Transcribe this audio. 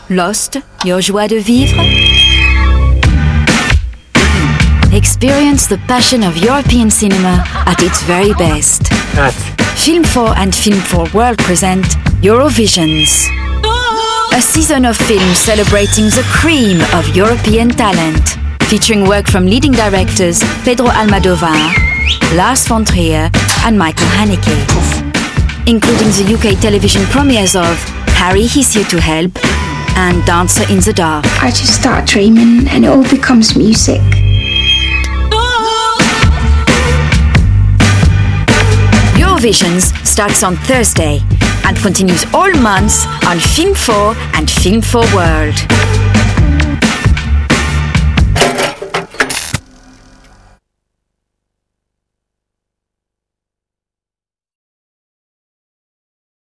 Lost, your joie de vivre? Experience the passion of European cinema at its very best. Film 4 and Film 4 World present Eurovisions. A season of films celebrating the cream of European talent, featuring work from leading directors Pedro Almodovar, Lars von Trier and Michael Haneke, including the UK television premieres of Harry, He's Here to Help and Dancer in the Dark. I just start dreaming and it all becomes music. Eurovisions starts on Thursday and continues all months on Film 4 and Film 4 World.